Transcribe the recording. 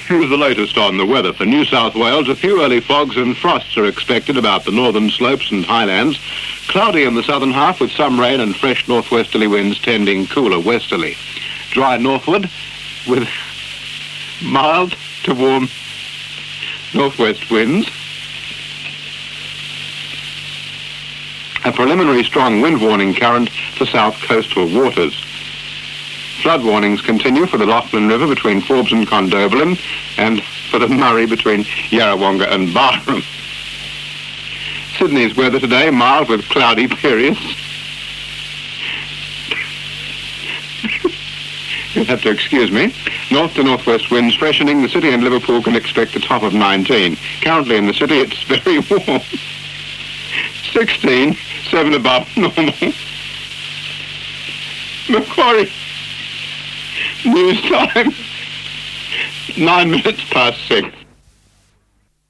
With the latest on the weather for New South Wales, a few early fogs and frosts are expected about the northern slopes and highlands. Cloudy in the southern half with some rain and fresh northwesterly winds tending cooler westerly. Dry northward with mild to warm northwest winds. A preliminary strong wind warning current for south coastal waters. Flood warnings continue for the Lachlan River between Forbes and Condobolin and for the Murray between Yarrawonga and Barham. Sydney's weather today, mild with cloudy periods. You'll have to excuse me. North to northwest winds freshening. The city and Liverpool can expect a top of 19. Currently in the city it's very warm. 16, 7 above normal. Macquarie. News time, 9 minutes past 6.